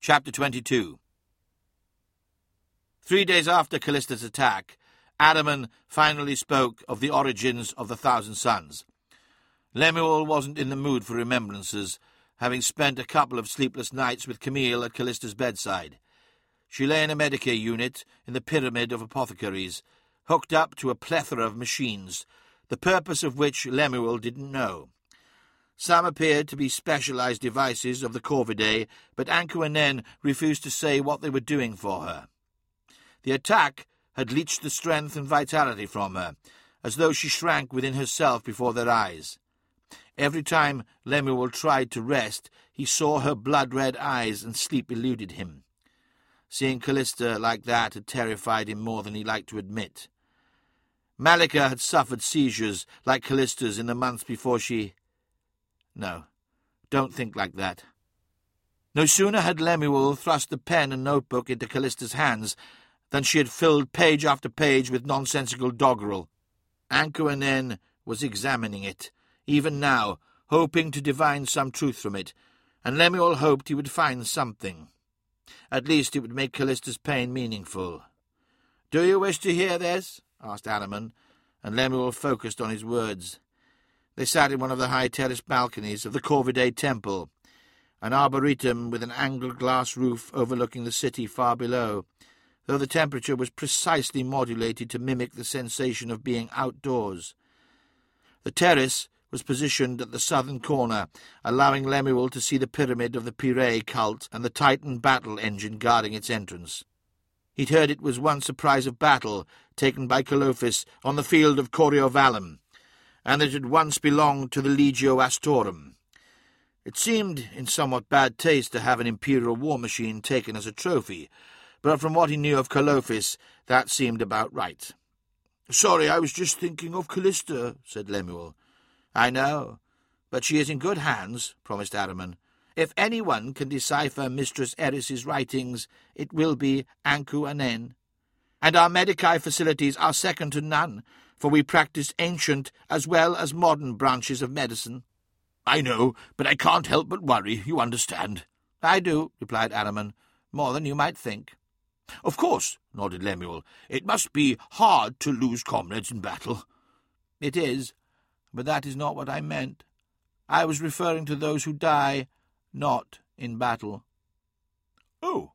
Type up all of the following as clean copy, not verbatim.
Chapter 22. 3 days after Callista's attack, Ahriman finally spoke of the origins of the Thousand Sons. Lemuel wasn't in the mood for remembrances, having spent a couple of sleepless nights with Camille at Callista's bedside. She lay in a Medicare unit in the pyramid of apothecaries, hooked up to a plethora of machines, the purpose of which Lemuel didn't know. Some appeared to be specialized devices of the Corvidae, but Ankou and Nen refused to say what they were doing for her. The attack had leached the strength and vitality from her, as though she shrank within herself before their eyes. Every time Lemuel tried to rest, he saw her blood-red eyes, and sleep eluded him. Seeing Callista like that had terrified him more than he liked to admit. Malika had suffered seizures like Callista's in the months before she... No, don't think like that. No sooner had Lemuel thrust the pen and notebook into Callista's hands than she had filled page after page with nonsensical doggerel. Ankou and Nen was examining it, even now, hoping to divine some truth from it, and Lemuel hoped he would find something. At least it would make Callista's pain meaningful. "Do you wish to hear this?" asked Ahriman, and Lemuel focused on his words. They sat in one of the high terrace balconies of the Corvidae temple, an arboretum with an angled glass roof overlooking the city far below, though the temperature was precisely modulated to mimic the sensation of being outdoors. The terrace was positioned at the southern corner, allowing Lemuel to see the pyramid of the Piree cult and the Titan battle engine guarding its entrance. He'd heard it was once a prize of battle taken by Colophis on the field of Coriovalum, and that it had once belonged to the Legio Astorum. It seemed in somewhat bad taste to have an imperial war machine taken as a trophy, but from what he knew of Colophis, that seemed about right. "Sorry, I was just thinking of Callista," said Lemuel. "I know, but she is in good hands," promised Ahriman. "If anyone can decipher Mistress Eris's writings, it will be Ankou and Nen. And our Medicae facilities are second to none, for we practice ancient as well as modern branches of medicine." "I know, but I can't help but worry, you understand." "I do," replied Ahriman, "more than you might think." "Of course," nodded Lemuel. "It must be hard to lose comrades in battle." "It is, but that is not what I meant. I was referring to those who die not in battle." "Oh,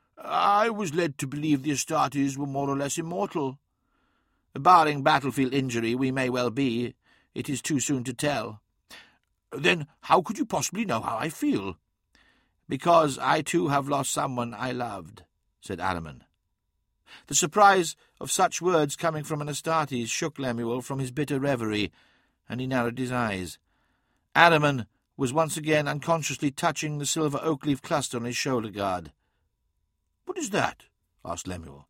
I was led to believe the Astartes were more or less immortal." "Barring battlefield injury, we may well be. It is too soon to tell." "Then how could you possibly know how I feel?" "Because I too have lost someone I loved," said Ahriman. The surprise of such words coming from an Astartes shook Lemuel from his bitter reverie, and he narrowed his eyes. Ahriman was once again unconsciously touching the silver oak-leaf cluster on his shoulder-guard. "What is that?" asked Lemuel.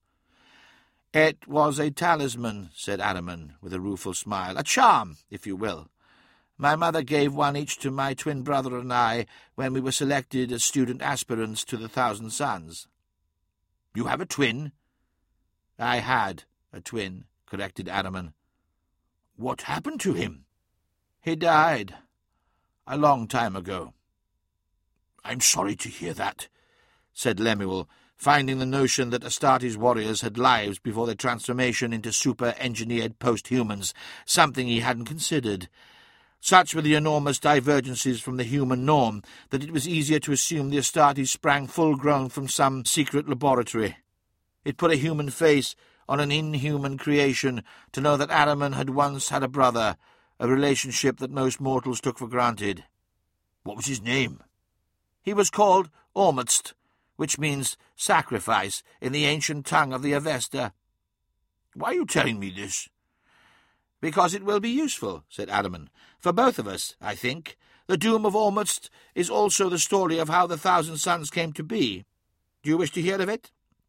"It was a talisman," said Ahriman, with a rueful smile. "A charm, if you will. My mother gave one each to my twin brother and I when we were selected as student aspirants to the Thousand Sons." "You have a twin?" "I had a twin," corrected Ahriman. "What happened to him?" "He died a long time ago." "I'm sorry to hear that," said Lemuel, finding the notion that Astartes warriors had lives before their transformation into super-engineered post-humans something he hadn't considered. Such were the enormous divergences from the human norm that it was easier to assume the Astartes sprang full-grown from some secret laboratory. It put a human face on an inhuman creation to know that Ahriman had once had a brother, a relationship that most mortals took for granted. "What was his name?" "He was called Ormuzd, which means sacrifice in the ancient tongue of the Avesta." "Why are you telling me this?" "Because it will be useful," said Ahriman. "For both of us, I think. The doom of Ormuzd is also the story of how the Thousand Sons came to be. Do you wish to hear of it?"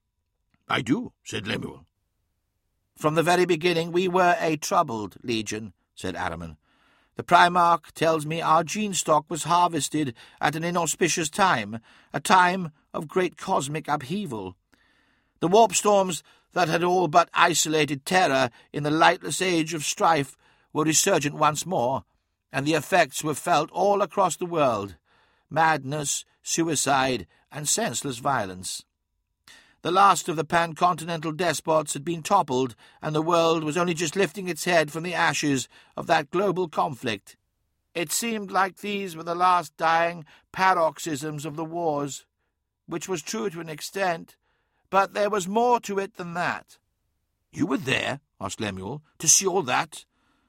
"I do," said Lemuel. "From the very beginning we were a troubled legion," said Ahriman. "The Primarch tells me our gene stock was harvested at an inauspicious time, a time of great cosmic upheaval. The warp storms that had all but isolated Terra in the lightless age of strife were resurgent once more, and the effects were felt all across the world. Madness, suicide, and senseless violence. The last of the pan-continental despots had been toppled, and the world was only just lifting its head from the ashes of that global conflict. It seemed like these were the last dying paroxysms of the wars, which was true to an extent, but there was more to it than that. "You were there," asked Lemuel, "to see all that?"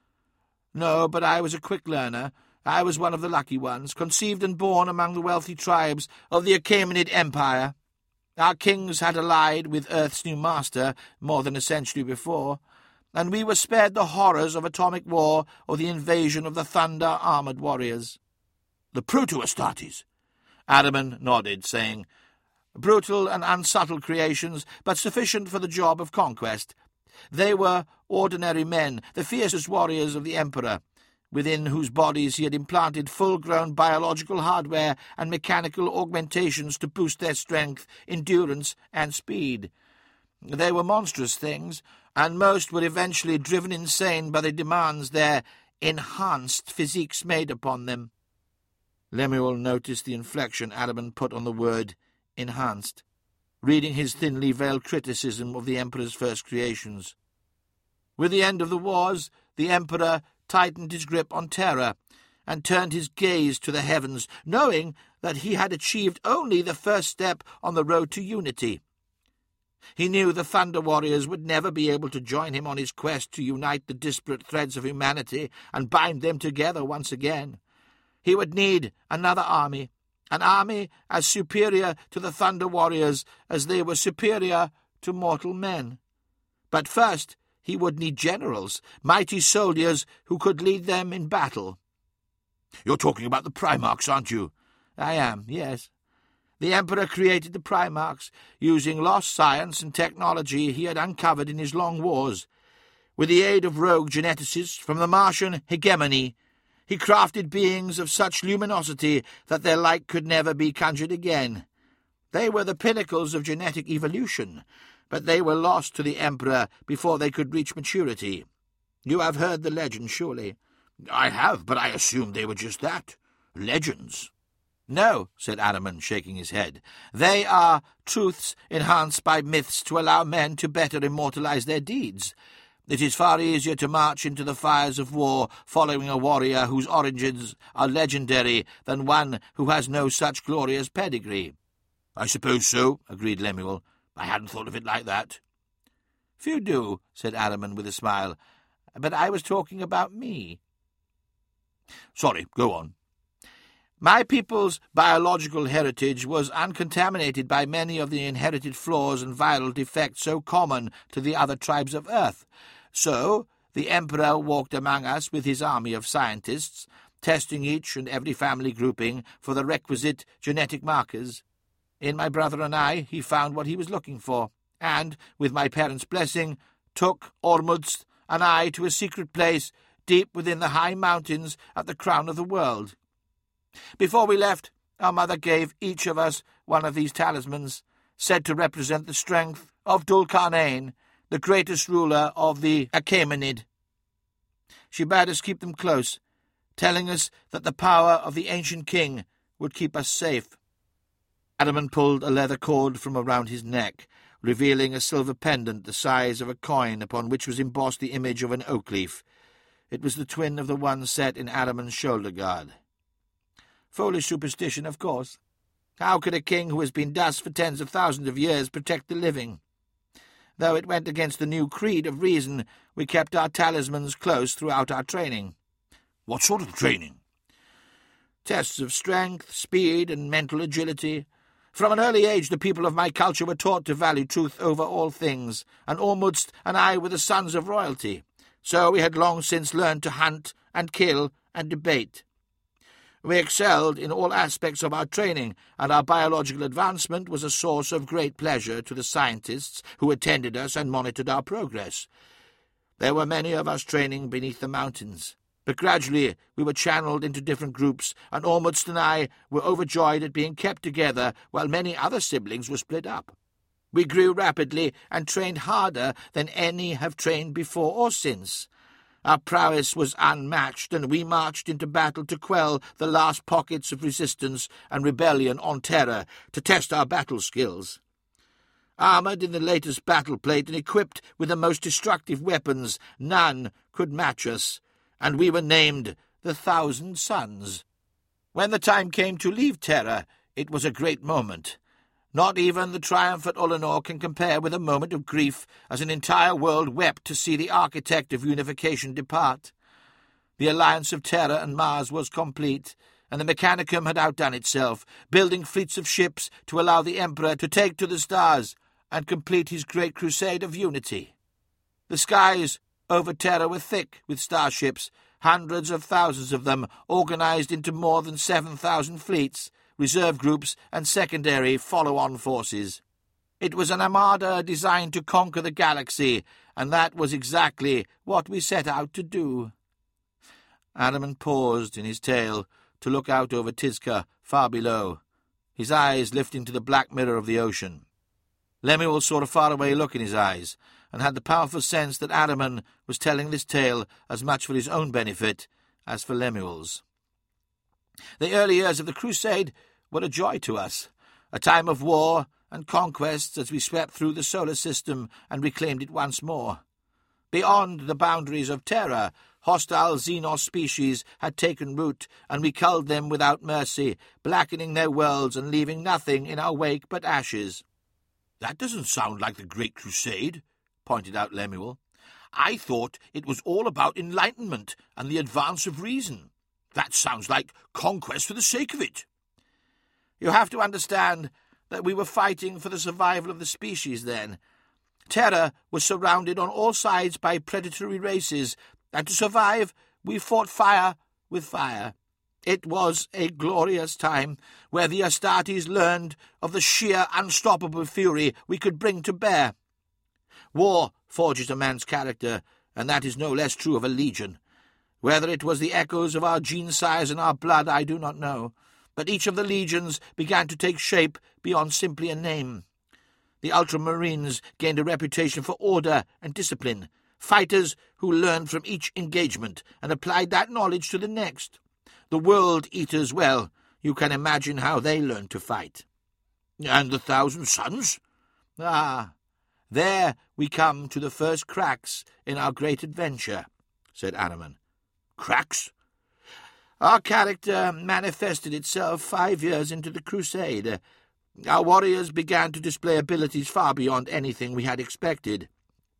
"No, but I was a quick learner. I was one of the lucky ones, conceived and born among the wealthy tribes of the Achaemenid Empire. Our kings had allied with Earth's new master more than a century before, and we were spared the horrors of atomic war or the invasion of the thunder-armored warriors." "The Proto-Astartes?" Ahriman nodded, saying, "Brutal and unsubtle creations, but sufficient for the job of conquest. They were ordinary men, the fiercest warriors of the Emperor, within whose bodies he had implanted full-grown biological hardware and mechanical augmentations to boost their strength, endurance, and speed. They were monstrous things, and most were eventually driven insane by the demands their enhanced physiques made upon them." Lemuel noticed the inflection Ahriman put on the word enhanced, reading his thinly veiled criticism of the Emperor's first creations. With the end of the wars, the Emperor tightened his grip on terror and turned his gaze to the heavens, knowing that he had achieved only the first step on the road to unity. He knew the Thunder Warriors would never be able to join him on his quest to unite the disparate threads of humanity and bind them together once again. He would need another army, an army as superior to the Thunder Warriors as they were superior to mortal men. But first he would need generals, mighty soldiers who could lead them in battle. "You're talking about the Primarchs, aren't you?" "I am, yes. The Emperor created the Primarchs, using lost science and technology he had uncovered in his long wars. With the aid of rogue geneticists from the Martian hegemony, he crafted beings of such luminosity that their like could never be conjured again. They were the pinnacles of genetic evolution, but they were lost to the Emperor before they could reach maturity. You have heard the legend, surely?" "I have, but I assumed they were just that, legends." "No," said Ahriman, shaking his head. "They are truths enhanced by myths to allow men to better immortalize their deeds. It is far easier to march into the fires of war following a warrior whose origins are legendary than one who has no such glorious pedigree." "I suppose so," agreed Lemuel. "I hadn't thought of it like that." "Few do," said Ahriman with a smile. "But I was talking about me." "Sorry, go on." "My people's biological heritage was uncontaminated by many of the inherited flaws and viral defects so common to the other tribes of Earth. So the Emperor walked among us with his army of scientists, testing each and every family grouping for the requisite genetic markers. In my brother and I he found what he was looking for, and, with my parents' blessing, took Ormuzd and I to a secret place deep within the high mountains at the crown of the world. Before we left, our mother gave each of us one of these talismans, said to represent the strength of Dul-Qarnayn, the greatest ruler of the Achaemenid. She bade us keep them close, telling us that the power of the ancient king would keep us safe." Ahriman pulled a leather cord from around his neck, revealing a silver pendant the size of a coin upon which was embossed the image of an oak leaf. It was the twin of the one set in Ahriman's shoulder guard. Foolish superstition, of course. How could a king who has been dust for tens of thousands of years protect the living? Though it went against the new creed of reason, we kept our talismans close throughout our training. "What sort of training?" "Tests of strength, speed, and mental agility. From an early age the people of my culture were taught to value truth over all things, and Ormuzd and I were the sons of royalty, so we had long since learned to hunt and kill and debate. We excelled in all aspects of our training, and our biological advancement was a source of great pleasure to the scientists who attended us and monitored our progress. There were many of us training beneath the mountains, but gradually we were channeled into different groups, and Ormuzd and I were overjoyed at being kept together while many other siblings were split up. We grew rapidly and trained harder than any have trained before or since. Our prowess was unmatched, and we marched into battle to quell the last pockets of resistance and rebellion on Terra, to test our battle skills. Armoured in the latest battle plate and equipped with the most destructive weapons, none could match us, and we were named the 1,000 Suns. When the time came to leave Terra, it was a great moment. Not even the triumph at Ullanor can compare with a moment of grief as an entire world wept to see the architect of unification depart. The alliance of Terra and Mars was complete, and the Mechanicum had outdone itself, building fleets of ships to allow the Emperor to take to the stars and complete his great crusade of unity. The skies over Terra were thick with starships, hundreds of thousands of them organized into more than 7,000 fleets, reserve groups, and secondary follow-on forces. It was an armada designed to conquer the galaxy, and that was exactly what we set out to do. Adaman paused in his tale to look out over Tizca far below, his eyes lifting to the black mirror of the ocean. Lemuel saw a faraway look in his eyes, and had the powerful sense that Adaman was telling this tale as much for his own benefit as for Lemuel's. The early years of the Crusade were a joy to us, a time of war and conquests as we swept through the solar system and reclaimed it once more. Beyond the boundaries of Terra, hostile Xenos species had taken root, and we culled them without mercy, blackening their worlds and leaving nothing in our wake but ashes. "That doesn't sound like the Great Crusade," pointed out Lemuel. "I thought it was all about enlightenment and the advance of reason. That sounds like conquest for the sake of it." You have to understand that we were fighting for the survival of the species then. Terra was surrounded on all sides by predatory races, and to survive, we fought fire with fire. It was a glorious time, where the Astartes learned of the sheer unstoppable fury we could bring to bear. War forges a man's character, and that is no less true of a legion. Whether it was the echoes of our gene size and our blood, I do not know, but each of the legions began to take shape beyond simply a name. The Ultramarines gained a reputation for order and discipline, fighters who learned from each engagement and applied that knowledge to the next. The World Eaters, well, you can imagine how they learned to fight. And the 1,000 Suns? Ah, there we come to the first cracks in our great adventure, said Adaman. Cracks? Our character manifested itself 5 years into the Crusade. Our warriors began to display abilities far beyond anything we had expected.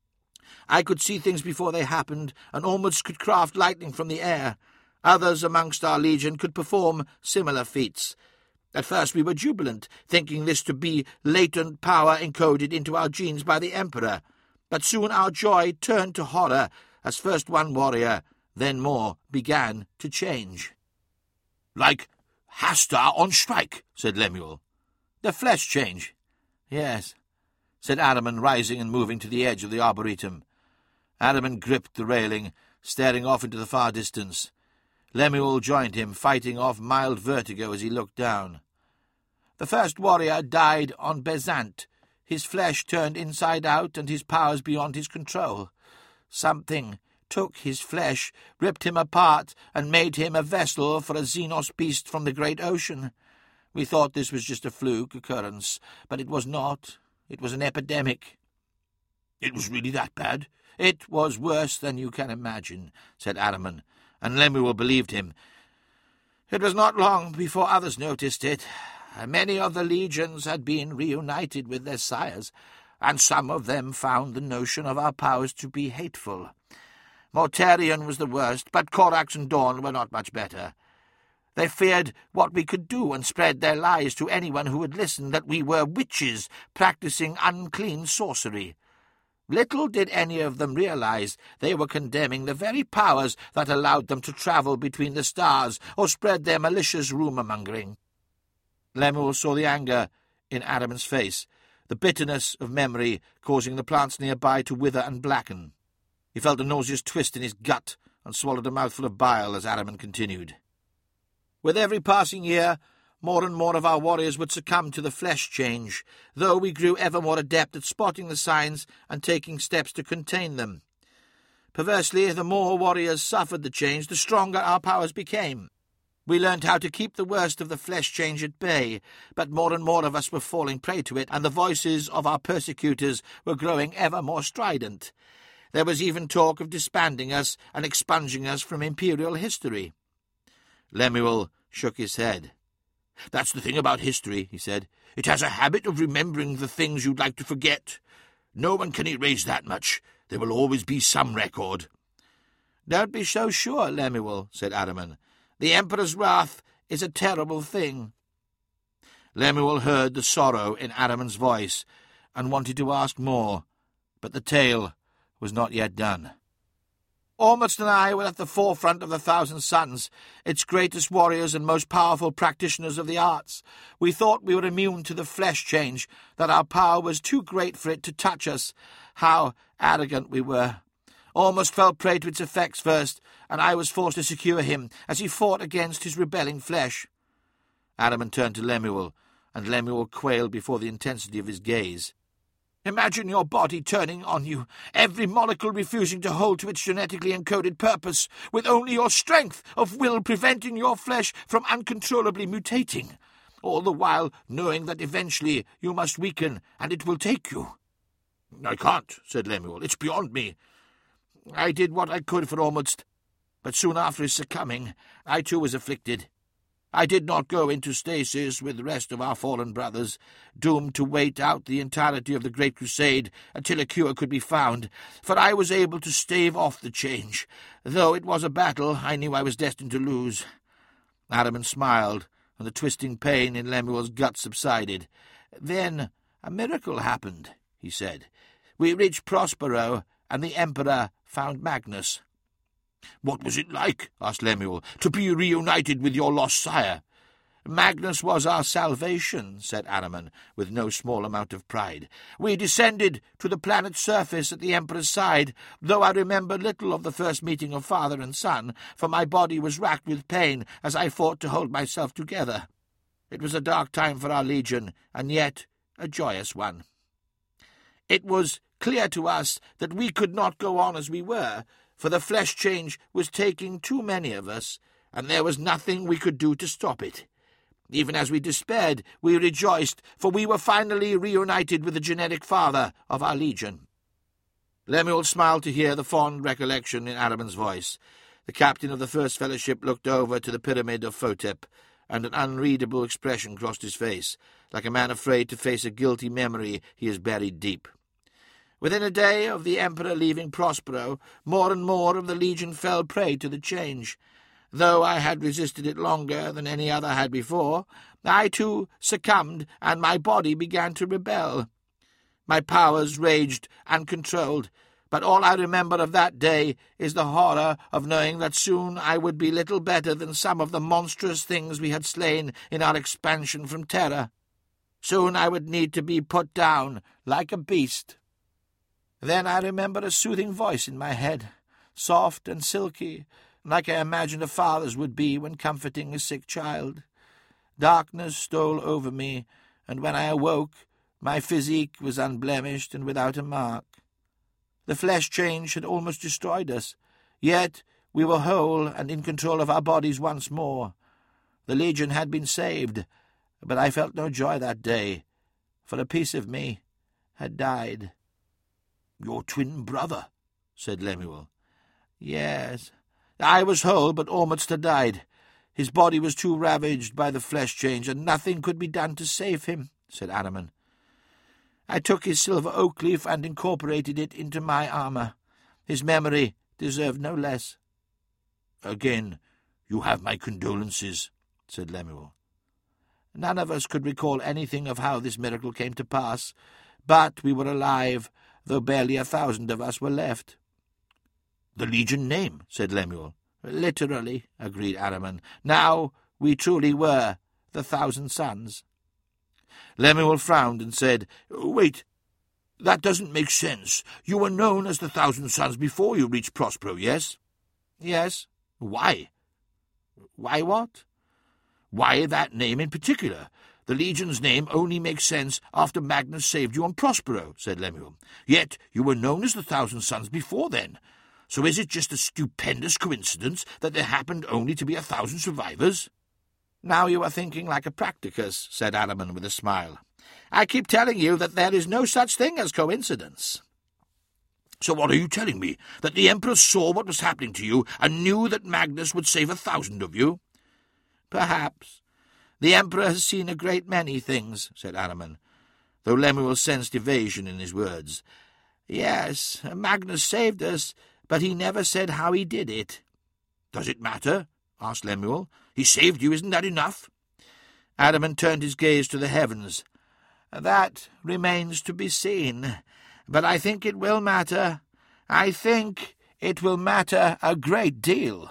I could see things before they happened, and almost could craft lightning from the air. Others amongst our legion could perform similar feats. At first we were jubilant, thinking this to be latent power encoded into our genes by the Emperor, but soon our joy turned to horror as first one warrior, then more, began to change. "Like Hastar on strike," said Lemuel. "The flesh change." "Yes," said Adaman, rising and moving to the edge of the arboretum. Adaman gripped the railing, staring off into the far distance. Lemuel joined him, fighting off mild vertigo as he looked down. The first warrior died on Bezant. His flesh turned inside out and his powers beyond his control. Something took his flesh, ripped him apart, and made him a vessel for a Xenos beast from the great ocean. We thought this was just a fluke occurrence, but it was not. It was an epidemic. "It was really that bad?" "It was worse than you can imagine," said Adaman, and Lemuel believed him. "It was not long before others noticed it. Many of the legions had been reunited with their sires, and some of them found the notion of our powers to be hateful. Mortarion was the worst, but Corax and Dawn were not much better. They feared what we could do and spread their lies to anyone who would listen, that we were witches practicing unclean sorcery. Little did any of them realize they were condemning the very powers that allowed them to travel between the stars or spread their malicious rumour-mongering." Lemuel saw the anger in Adaman's face, the bitterness of memory causing the plants nearby to wither and blacken. He felt a nauseous twist in his gut and swallowed a mouthful of bile as Adaman continued. "With every passing year, more and more of our warriors would succumb to the flesh change, though we grew ever more adept at spotting the signs and taking steps to contain them. Perversely, the more warriors suffered the change, the stronger our powers became. We learned how to keep the worst of the flesh change at bay, but more and more of us were falling prey to it, and the voices of our persecutors were growing ever more strident. There was even talk of disbanding us and expunging us from imperial history. Lemuel shook his head. "That's the thing about history," he said. "It has a habit of remembering the things you'd like to forget. No one can erase that much. There will always be some record." "Don't be so sure, Lemuel," said Araman. "The Emperor's wrath is a terrible thing." Lemuel heard the sorrow in Araman's voice and wanted to ask more, but the tale was not yet done. Ormuzd and I were at the forefront of the Thousand Sons, its greatest warriors and most powerful practitioners of the arts. We thought we were immune to the flesh change, that our power was too great for it to touch us. How arrogant we were! Ormuzd fell prey to its effects first, and I was forced to secure him as he fought against his rebelling flesh. Araman turned to Lemuel, and Lemuel quailed before the intensity of his gaze. "Imagine your body turning on you, every molecule refusing to hold to its genetically encoded purpose, with only your strength of will preventing your flesh from uncontrollably mutating, all the while knowing that eventually you must weaken and it will take you." "I can't," said Lemuel. "It's beyond me." "I did what I could for Ormuzd, but soon after his succumbing, I too was afflicted. I did not go into stasis with the rest of our fallen brothers, doomed to wait out the entirety of the Great Crusade until a cure could be found, for I was able to stave off the change. Though it was a battle I knew I was destined to lose." Araman smiled, and the twisting pain in Lemuel's gut subsided. "Then a miracle happened," he said. "We reached Prospero, and the Emperor found Magnus." "What was it like," asked Lemuel, "to be reunited with your lost sire?" "Magnus was our salvation," said Araman, with no small amount of pride. "We descended to the planet's surface at the Emperor's side, though I remember little of the first meeting of father and son, for my body was racked with pain as I fought to hold myself together. It was a dark time for our legion, and yet a joyous one. It was clear to us that we could not go on as we were, for the flesh change was taking too many of us, and there was nothing we could do to stop it. Even as we despaired, we rejoiced, for we were finally reunited with the genetic father of our legion." Lemuel smiled to hear the fond recollection in Araman's voice. The captain of the First Fellowship looked over to the pyramid of Photep, and an unreadable expression crossed his face, like a man afraid to face a guilty memory he has buried deep. Within a day of the Emperor leaving Prospero, more and more of the legion fell prey to the change. Though I had resisted it longer than any other had before, I too succumbed, and my body began to rebel. My powers raged uncontrolled, but all I remember of that day is the horror of knowing that soon I would be little better than some of the monstrous things we had slain in our expansion from Terra. Soon I would need to be put down like a beast. Then I remember a soothing voice in my head, soft and silky, like I imagined a father's would be when comforting a sick child. Darkness stole over me, and when I awoke, my physique was unblemished and without a mark. The flesh change had almost destroyed us, yet we were whole and in control of our bodies once more. The Legion had been saved, but I felt no joy that day, for a piece of me had died. "Your twin brother," said Lemuel. "Yes. I was whole, but Ormuzd had died. His body was too ravaged by the flesh change, and nothing could be done to save him," said Araman. "I took his silver oak leaf and incorporated it into my armour. His memory deserved no less." "Again, you have my condolences," said Lemuel. "None of us could recall anything of how this miracle came to pass, but we were alive, though barely 1,000 of us were left." "The Legion name," said Lemuel. "Literally," agreed Araman. "Now we truly were the 1,000 Sons." Lemuel frowned and said, "Wait, that doesn't make sense. You were known as the 1,000 Sons before you reached Prospero, yes?" "Yes." "Why?" "Why what?" "Why that name in particular? The Legion's name only makes sense after Magnus saved you on Prospero," said Lemuel. "Yet you were known as the 1,000 Sons before then. So is it just a stupendous coincidence that there happened only to be 1,000 survivors?" "Now you are thinking like a practicus," said Araman with a smile. "I keep telling you that there is no such thing as coincidence." "So what are you telling me? That the Emperor saw what was happening to you and knew that Magnus would save 1,000 of you?" "Perhaps. The Emperor has seen a great many things," said Araman, though Lemuel sensed evasion in his words. "Yes, Magnus saved us, but he never said how he did it." "Does it matter?" asked Lemuel. "He saved you, isn't that enough?" Araman turned his gaze to the heavens. "That remains to be seen, but I think it will matter. I think it will matter a great deal."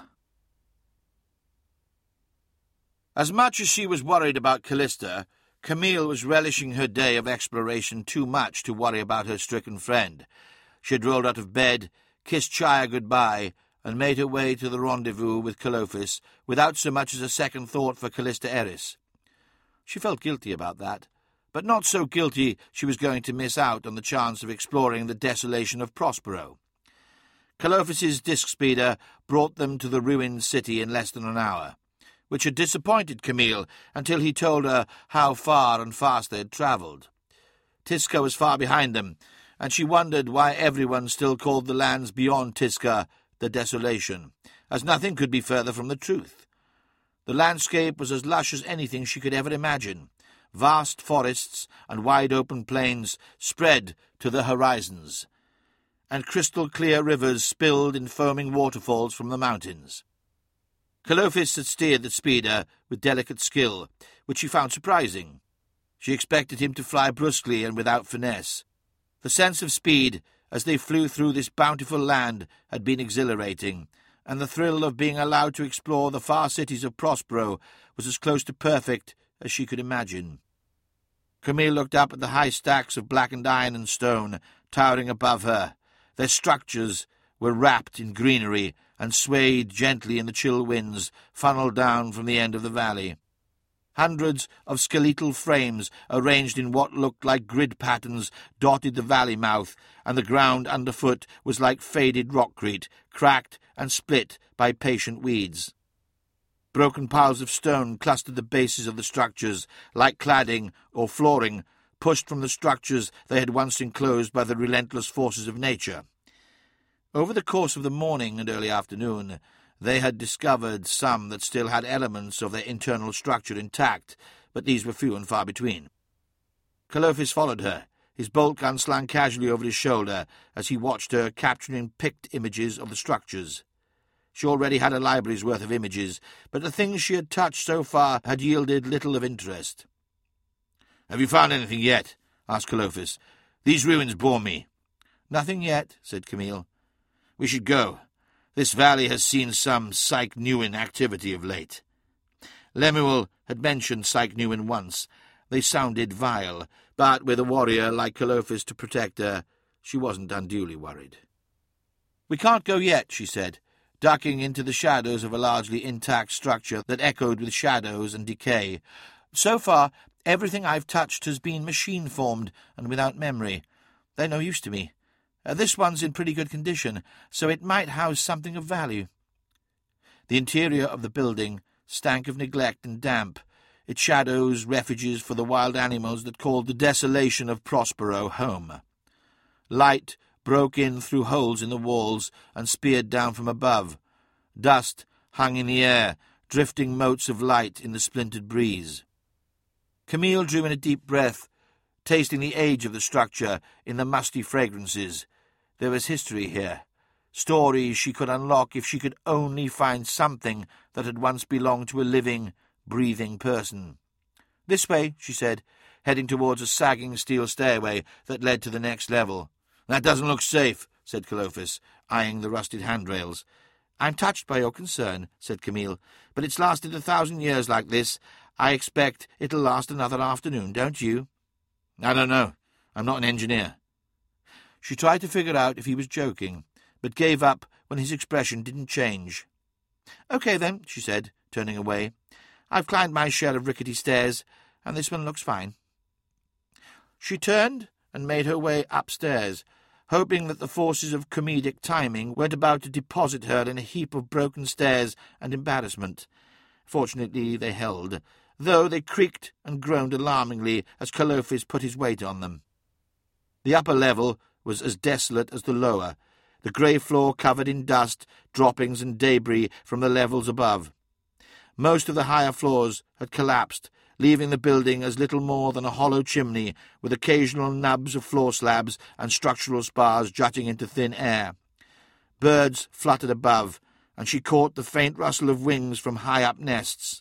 As much as she was worried about Callista, Camille was relishing her day of exploration too much to worry about her stricken friend. She had rolled out of bed, kissed Chaya goodbye, and made her way to the rendezvous with Calophis without so much as a second thought for Callista Eris. She felt guilty about that, but not so guilty she was going to miss out on the chance of exploring the desolation of Prospero. Calophis's disc speeder brought them to the ruined city in less than an hour, which had disappointed Camille until he told her how far and fast they had travelled. Tisca was far behind them, and she wondered why everyone still called the lands beyond Tisca the Desolation, as nothing could be further from the truth. The landscape was as lush as anything she could ever imagine. Vast forests and wide-open plains spread to the horizons, and crystal-clear rivers spilled in foaming waterfalls from the mountains. Calophis had steered the speeder with delicate skill, which she found surprising. She expected him to fly brusquely and without finesse. The sense of speed, as they flew through this bountiful land, had been exhilarating, and the thrill of being allowed to explore the far cities of Prospero was as close to perfect as she could imagine. Camille looked up at the high stacks of blackened iron and stone towering above her. Their structures were wrapped in greenery and swayed gently in the chill winds funneled down from the end of the valley. Hundreds of skeletal frames arranged in what looked like grid patterns dotted the valley mouth, and the ground underfoot was like faded rockcrete, cracked and split by patient weeds. Broken piles of stone clustered the bases of the structures, like cladding or flooring, pushed from the structures they had once enclosed by the relentless forces of nature. Over the course of the morning and early afternoon, they had discovered some that still had elements of their internal structure intact, but these were few and far between. Calophis followed her, his bolt gun slung casually over his shoulder, as he watched her capturing picked images of the structures. She already had a library's worth of images, but the things she had touched so far had yielded little of interest. "Have you found anything yet?" asked Calophis. "These ruins bore me." "Nothing yet," said Camille. "We should go. This valley has seen some Psyche Neuen activity of late." Lemuel had mentioned Psyche Neuen once. They sounded vile, but with a warrior like Calophis to protect her, she wasn't unduly worried. "We can't go yet," she said, ducking into the shadows of a largely intact structure that echoed with shadows and decay. "So far, everything I've touched has been machine-formed and without memory. They're no use to me. This one's in pretty good condition, so it might house something of value." The interior of the building stank of neglect and damp, its shadows refuges for the wild animals that called the desolation of Prospero home. Light broke in through holes in the walls and speared down from above. Dust hung in the air, drifting motes of light in the splintered breeze. Camille drew in a deep breath, tasting the age of the structure in the musty fragrances. There was history here, stories she could unlock if she could only find something that had once belonged to a living, breathing person. "This way," she said, heading towards a sagging steel stairway that led to the next level. "That doesn't look safe," said Calophis, eyeing the rusted handrails. "I'm touched by your concern," said Camille, "but it's lasted 1,000 years like this. I expect it'll last another afternoon, don't you?" "I don't know. I'm not an engineer." She tried to figure out if he was joking, but gave up when his expression didn't change. "Okay, then," she said, turning away. "I've climbed my share of rickety stairs, and this one looks fine." She turned and made her way upstairs, hoping that the forces of comedic timing weren't about to deposit her in a heap of broken stairs and embarrassment. Fortunately, they held, though they creaked and groaned alarmingly as Calophis put his weight on them. The upper level was as desolate as the lower, the grey floor covered in dust, droppings and debris from the levels above. Most of the higher floors had collapsed, leaving the building as little more than a hollow chimney, with occasional nubs of floor slabs and structural spars jutting into thin air. Birds fluttered above, and she caught the faint rustle of wings from high-up nests.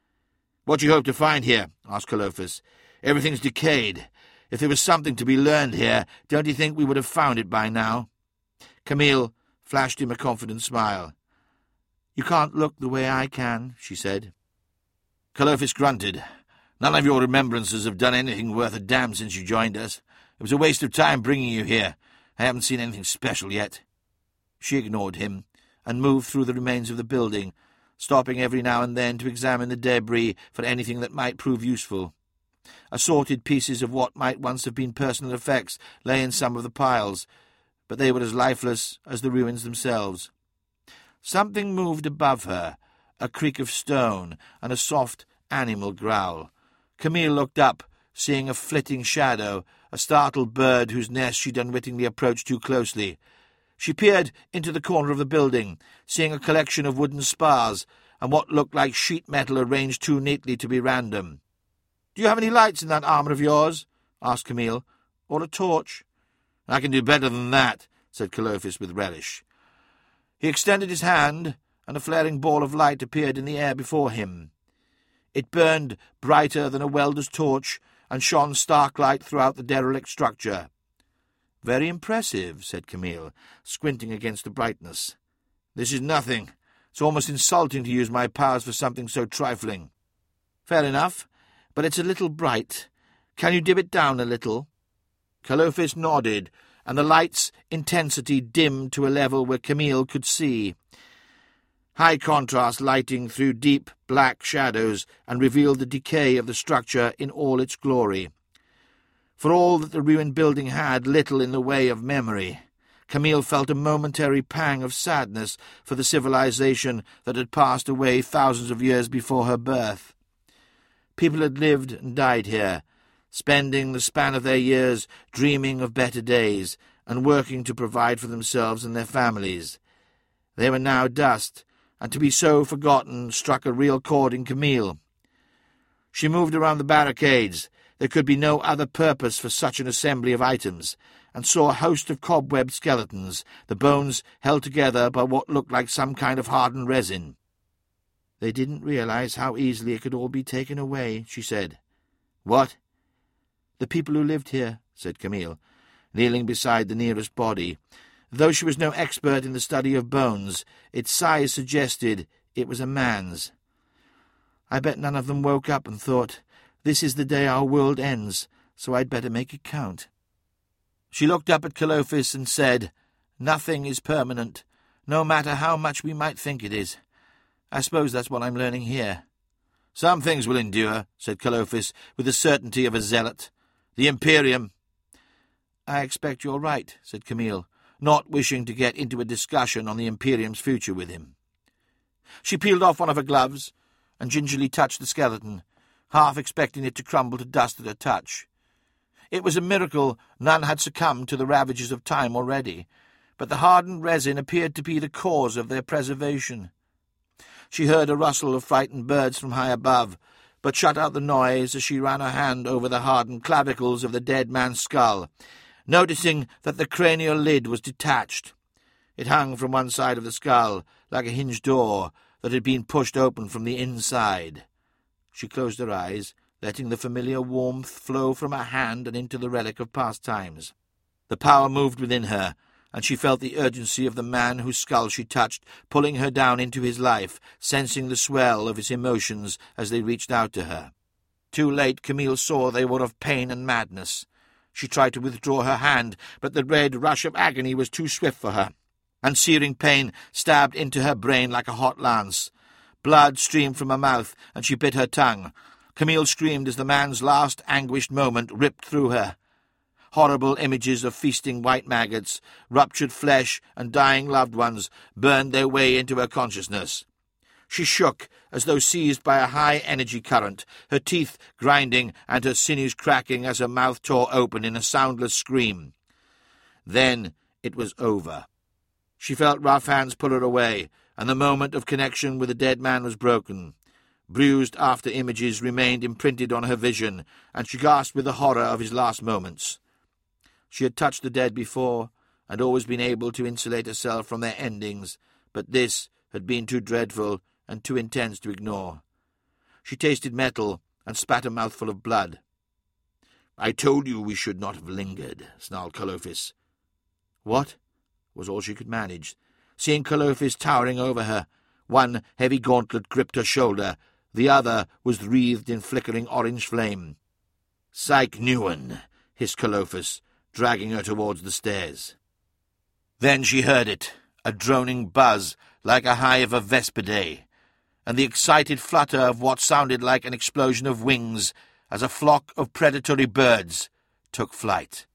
"What do you hope to find here?" asked Calophis. "Everything's decayed. If there was something to be learned here, don't you think we would have found it by now?" Camille flashed him a confident smile. "You can't look the way I can," she said. Calophis grunted. "None of your remembrances have done anything worth a damn since you joined us. It was a waste of time bringing you here. I haven't seen anything special yet." She ignored him and moved through the remains of the building, stopping every now and then to examine the debris for anything that might prove useful. Assorted pieces of what might once have been personal effects lay in some of the piles, but they were as lifeless as the ruins themselves. Something moved above her, a creak of stone and a soft animal growl. Camille looked up, seeing a flitting shadow, a startled bird whose nest she'd unwittingly approached too closely. She peered into the corner of the building, seeing a collection of wooden spars and what looked like sheet metal arranged too neatly to be random. "Do you have any lights in that armour of yours?" asked Camille. "Or a torch?" "I can do better than that," said Calophis with relish. He extended his hand, and a flaring ball of light appeared in the air before him. It burned brighter than a welder's torch and shone stark-light throughout the derelict structure. "Very impressive," said Camille, squinting against the brightness. "This is nothing. It's almost insulting to use my powers for something so trifling." "Fair enough, but it's a little bright. Can you dim it down a little?" Calophis nodded, and the light's intensity dimmed to a level where Camille could see. High-contrast lighting threw deep, black shadows and revealed the decay of the structure in all its glory. For all that the ruined building had little in the way of memory, Camille felt a momentary pang of sadness for the civilization that had passed away thousands of years before her birth. People had lived and died here, spending the span of their years dreaming of better days and working to provide for themselves and their families. They were now dust, and to be so forgotten struck a real chord in Camille. She moved around the barricades. There could be no other purpose for such an assembly of items, and saw a host of cobwebbed skeletons, the bones held together by what looked like some kind of hardened resin. "They didn't realize how easily it could all be taken away," she said. "What?" "The people who lived here," said Camille, kneeling beside the nearest body. Though she was no expert in the study of bones, its size suggested it was a man's. "I bet none of them woke up and thought, 'This is the day our world ends, so I'd better make it count.'" She looked up at Calophis and said, "Nothing is permanent, no matter how much we might think it is. I suppose that's what I'm learning here." "Some things will endure," said Calophis, with the certainty of a zealot. "The Imperium—" "I expect you're right," said Camille, not wishing to get into a discussion on the Imperium's future with him. She peeled off one of her gloves and gingerly touched the skeleton, half expecting it to crumble to dust at her touch. It was a miracle none had succumbed to the ravages of time already, but the hardened resin appeared to be the cause of their preservation. She heard a rustle of frightened birds from high above, but shut out the noise as she ran her hand over the hardened clavicles of the dead man's skull, noticing that the cranial lid was detached. It hung from one side of the skull, like a hinged door that had been pushed open from the inside. She closed her eyes, letting the familiar warmth flow from her hand and into the relic of past times. The power moved within her, and she felt the urgency of the man whose skull she touched, pulling her down into his life, sensing the swell of his emotions as they reached out to her. Too late, Camille saw they were of pain and madness. She tried to withdraw her hand, but the red rush of agony was too swift for her, and searing pain stabbed into her brain like a hot lance. Blood streamed from her mouth, and she bit her tongue. Camille screamed as the man's last anguished moment ripped through her. Horrible images of feasting white maggots, ruptured flesh, and dying loved ones burned their way into her consciousness. She shook as though seized by a high-energy current, her teeth grinding and her sinews cracking as her mouth tore open in a soundless scream. Then it was over. She felt rough hands pull her away, and the moment of connection with the dead man was broken. Bruised after images remained imprinted on her vision, and she gasped with the horror of his last moments. She had touched the dead before, and always been able to insulate herself from their endings, but this had been too dreadful and too intense to ignore. She tasted metal and spat a mouthful of blood. "I told you we should not have lingered," snarled Colophis. "What?" was all she could manage. Seeing Colophis towering over her, one heavy gauntlet gripped her shoulder, the other was wreathed in flickering orange flame. "Psyche Newen," hissed Colophis, dragging her towards the stairs. Then she heard it, a droning buzz like a hive of Vespidae, and the excited flutter of what sounded like an explosion of wings as a flock of predatory birds took flight.